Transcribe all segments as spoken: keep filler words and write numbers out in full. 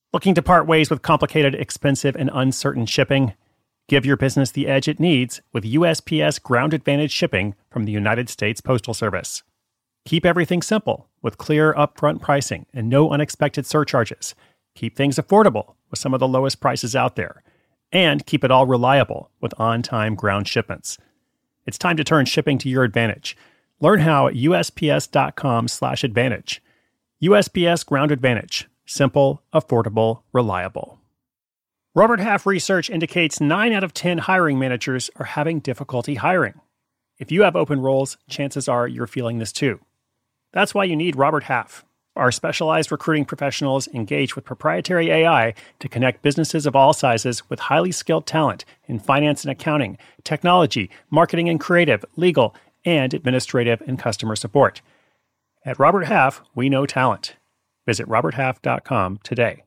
Looking to part ways with complicated, expensive, and uncertain shipping? Give your business the edge it needs with U S P S Ground Advantage shipping from the United States Postal Service. Keep everything simple with clear upfront pricing and no unexpected surcharges. Keep things affordable with some of the lowest prices out there. And keep it all reliable with on-time ground shipments. It's time to turn shipping to your advantage. Learn how at USPS.com slash advantage. U S P S Ground Advantage. Simple, affordable, reliable. Robert Half research indicates nine out of ten hiring managers are having difficulty hiring. If you have open roles, chances are you're feeling this too. That's why you need Robert Half. Our specialized recruiting professionals engage with proprietary A I to connect businesses of all sizes with highly skilled talent in finance and accounting, technology, marketing and creative, legal, and administrative and customer support. At Robert Half, we know talent. Visit robert half dot com today.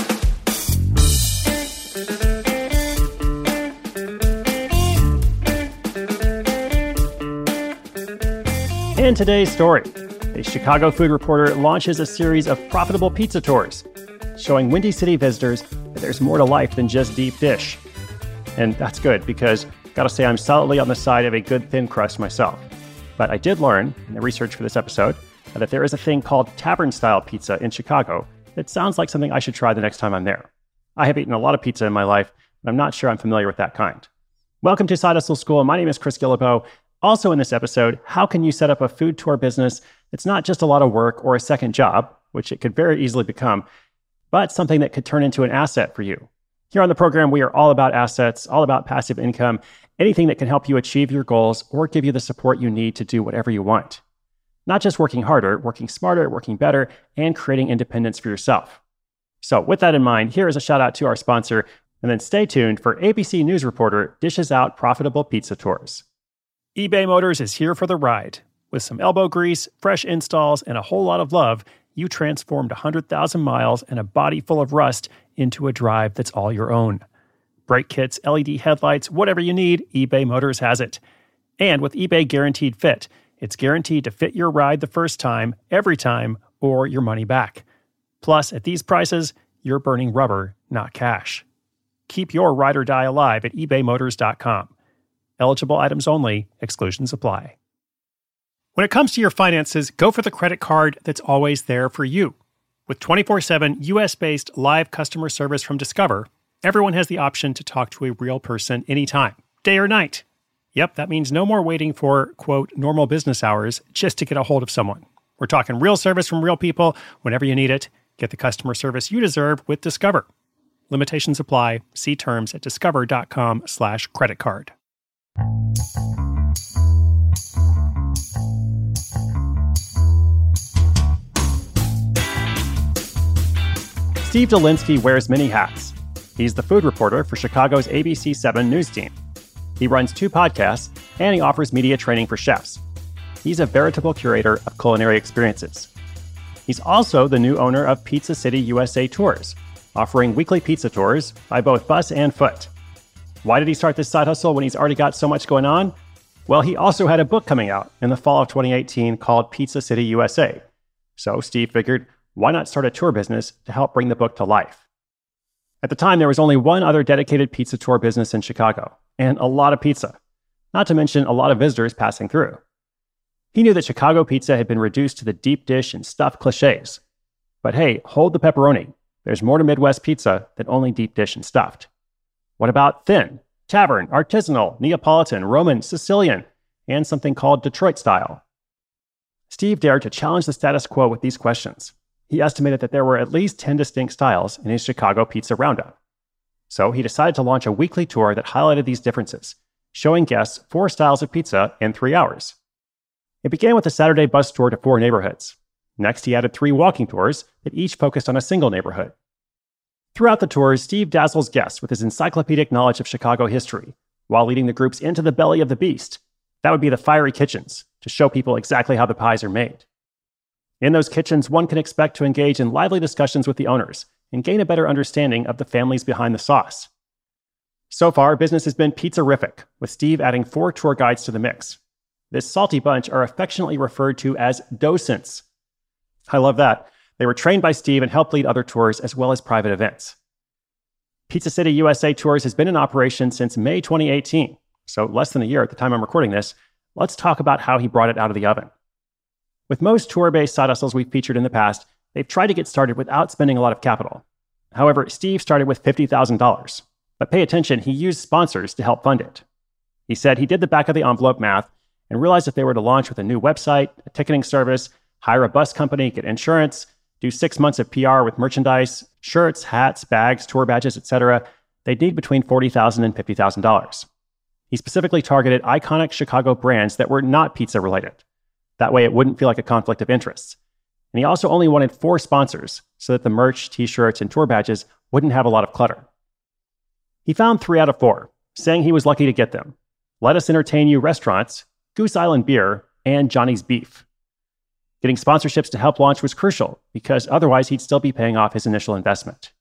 In today's story, a Chicago food reporter launches a series of profitable pizza tours, showing Windy City visitors that there's more to life than just deep dish. And that's good because, gotta say, I'm solidly on the side of a good thin crust myself. But I did learn, in the research for this episode, that there is a thing called tavern-style pizza in Chicago that sounds like something I should try the next time I'm there. I have eaten a lot of pizza in my life, but I'm not sure I'm familiar with that kind. Welcome to Side Hustle School. My name is Chris Guillebeau. Also in this episode, how can you set up a food tour business that's not just a lot of work or a second job, which it could very easily become, but something that could turn into an asset for you? Here on the program, we are all about assets, all about passive income, anything that can help you achieve your goals or give you the support you need to do whatever you want. Not just working harder, working smarter, working better, and creating independence for yourself. So with that in mind, here is a shout out to our sponsor, and then stay tuned for A B C News reporter dishes out profitable pizza tours. eBay Motors is here for the ride. With some elbow grease, fresh installs, and a whole lot of love, you transformed one hundred thousand miles and a body full of rust into a drive that's all your own. Brake kits, L E D headlights, whatever you need, eBay Motors has it. And with eBay Guaranteed Fit, it's guaranteed to fit your ride the first time, every time, or your money back. Plus, at these prices, you're burning rubber, not cash. Keep your ride or die alive at ebay motors dot com. Eligible items only, exclusions apply. When it comes to your finances, go for the credit card that's always there for you. With twenty-four seven U S-based live customer service from Discover, everyone has the option to talk to a real person anytime, day or night. Yep, that means no more waiting for, quote, normal business hours just to get a hold of someone. We're talking real service from real people whenever you need it. Get the customer service you deserve with Discover. Limitations apply. See terms at discover.com slash credit card. Steve Dolinsky wears many hats. He's the food reporter for Chicago's A B C seven news team. He runs two podcasts, and he offers media training for chefs. He's a veritable curator of culinary experiences. He's also the new owner of Pizza City U S A Tours, offering weekly pizza tours by both bus and foot. Why did he start this side hustle when he's already got so much going on? Well, he also had a book coming out in the fall of twenty eighteen called Pizza City U S A. So Steve figured, why not start a tour business to help bring the book to life? At the time, there was only one other dedicated pizza tour business in Chicago, and a lot of pizza, not to mention a lot of visitors passing through. He knew that Chicago pizza had been reduced to the deep dish and stuffed cliches. But hey, hold the pepperoni. There's more to Midwest pizza than only deep dish and stuffed. What about thin, tavern, artisanal, Neapolitan, Roman, Sicilian, and something called Detroit style? Steve dared to challenge the status quo with these questions. He estimated that there were at least ten distinct styles in his Chicago Pizza Roundup. So he decided to launch a weekly tour that highlighted these differences, showing guests four styles of pizza in three hours. It began with a Saturday bus tour to four neighborhoods. Next, he added three walking tours that each focused on a single neighborhood. Throughout the tours, Steve dazzles guests with his encyclopedic knowledge of Chicago history, while leading the groups into the belly of the beast. That would be the fiery kitchens, to show people exactly how the pies are made. In those kitchens, one can expect to engage in lively discussions with the owners and gain a better understanding of the families behind the sauce. So far, business has been pizza-rific, with Steve adding four tour guides to the mix. This salty bunch are affectionately referred to as docents. I love that. They were trained by Steve and helped lead other tours as well as private events. Pizza City U S A Tours has been in operation since May twenty eighteen, so less than a year at the time I'm recording this. Let's talk about how he brought it out of the oven. With most tour-based side hustles we've featured in the past, they've tried to get started without spending a lot of capital. However, Steve started with fifty thousand dollars, but pay attention, he used sponsors to help fund it. He said he did the back of the envelope math and realized if they were to launch with a new website, a ticketing service, hire a bus company, get insurance, do six months of P R with merchandise, shirts, hats, bags, tour badges, et cetera, they'd need between forty thousand dollars and fifty thousand dollars. He specifically targeted iconic Chicago brands that were not pizza-related. That way it wouldn't feel like a conflict of interest. And he also only wanted four sponsors so that the merch, t-shirts, and tour badges wouldn't have a lot of clutter. He found three out of four, saying he was lucky to get them. Let Us Entertain You Restaurants, Goose Island Beer, and Johnny's Beef. Getting sponsorships to help launch was crucial because otherwise he'd still be paying off his initial investment.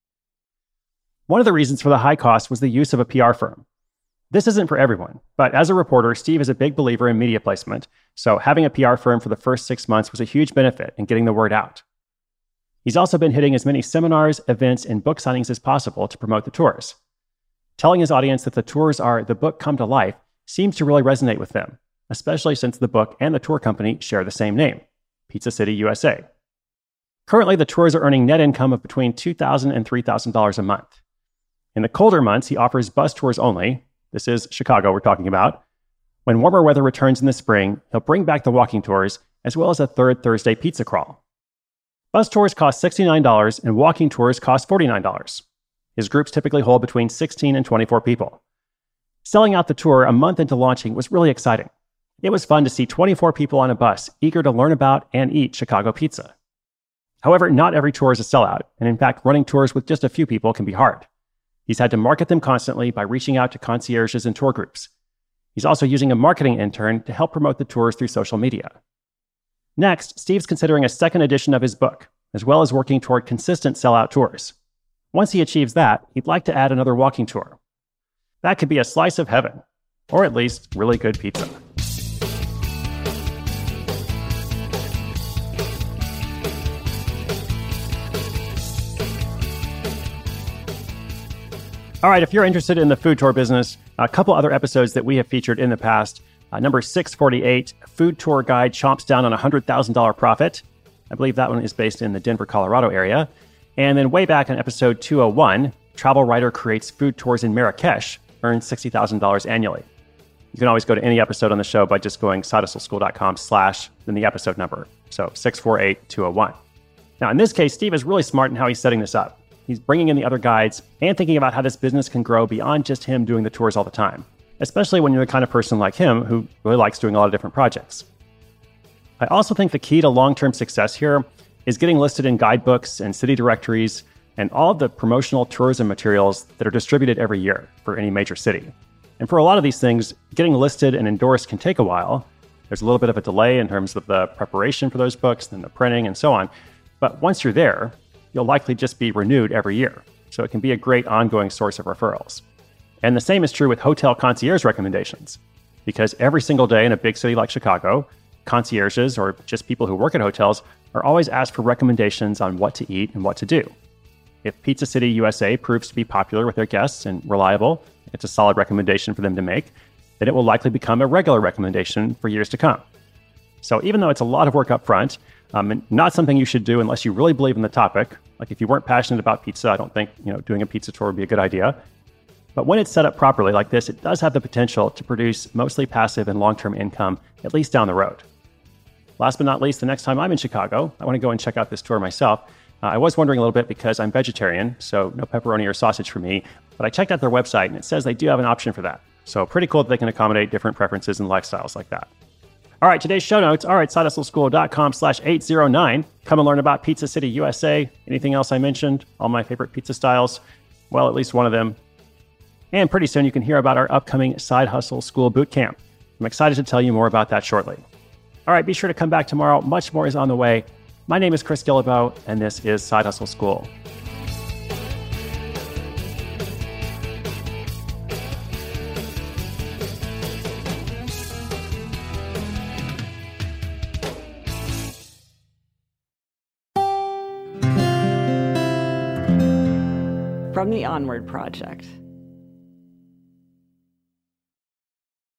One of the reasons for the high cost was the use of a P R firm. This isn't for everyone, but as a reporter, Steve is a big believer in media placement, so having a P R firm for the first six months was a huge benefit in getting the word out. He's also been hitting as many seminars, events, and book signings as possible to promote the tours. Telling his audience that the tours are the book come to life seems to really resonate with them, especially since the book and the tour company share the same name, Pizza City U S A. Currently, the tours are earning net income of between two thousand dollars and three thousand dollars a month. In the colder months, he offers bus tours only. This is Chicago we're talking about. When warmer weather returns in the spring, he'll bring back the walking tours, as well as a third Thursday pizza crawl. Bus tours cost sixty-nine dollars and walking tours cost forty-nine dollars. His groups typically hold between sixteen and twenty-four people. Selling out the tour a month into launching was really exciting. It was fun to see twenty-four people on a bus eager to learn about and eat Chicago pizza. However, not every tour is a sellout, and in fact, running tours with just a few people can be hard. He's had to market them constantly by reaching out to concierges and tour groups. He's also using a marketing intern to help promote the tours through social media. Next, Steve's considering a second edition of his book, as well as working toward consistent sellout tours. Once he achieves that, he'd like to add another walking tour. That could be a slice of heaven, or at least really good pizza. All right, if you're interested in the food tour business, a couple other episodes that we have featured in the past. Uh, number six forty-eight, Food Tour Guide Chomps Down on a one hundred thousand dollars Profit. I believe that one is based in the Denver, Colorado area. And then way back in episode two oh one, Travel Writer Creates Food Tours in Marrakesh, Earns sixty thousand dollars annually. You can always go to any episode on the show by just going sidehustleschool.com slash, then the episode number. So six forty-eight, two oh one. Now, in this case, Steve is really smart in how he's setting this up. He's bringing in the other guides and thinking about how this business can grow beyond just him doing the tours all the time, especially when you're the kind of person like him who really likes doing a lot of different projects. I also think the key to long-term success here is getting listed in guidebooks and city directories and all of the promotional tourism materials that are distributed every year for any major city. And for a lot of these things, getting listed and endorsed can take a while. There's a little bit of a delay in terms of the preparation for those books and the printing and so on. But once you're there, you'll likely just be renewed every year. So it can be a great ongoing source of referrals. And the same is true with hotel concierge recommendations, because every single day in a big city like Chicago, concierges or just people who work at hotels are always asked for recommendations on what to eat and what to do. If Pizza City U S A proves to be popular with their guests and reliable, it's a solid recommendation for them to make, then it will likely become a regular recommendation for years to come. So even though it's a lot of work up front, um, and not something you should do unless you really believe in the topic, like if you weren't passionate about pizza, I don't think you know doing a pizza tour would be a good idea. But when it's set up properly like this, it does have the potential to produce mostly passive and long-term income, at least down the road. Last but not least, the next time I'm in Chicago, I want to go and check out this tour myself. Uh, I was wondering a little bit because I'm vegetarian, so no pepperoni or sausage for me, but I checked out their website and it says they do have an option for that. So pretty cool that they can accommodate different preferences and lifestyles like that. All right, today's show notes are at sidehustleschool.com slash 809. Come and learn about Pizza City U S A. Anything else I mentioned? All my favorite pizza styles. Well, at least one of them. And pretty soon you can hear about our upcoming Side Hustle School Bootcamp. I'm excited to tell you more about that shortly. All right, be sure to come back tomorrow. Much more is on the way. My name is Chris Guillebeau, and this is Side Hustle School. from the Onward Project.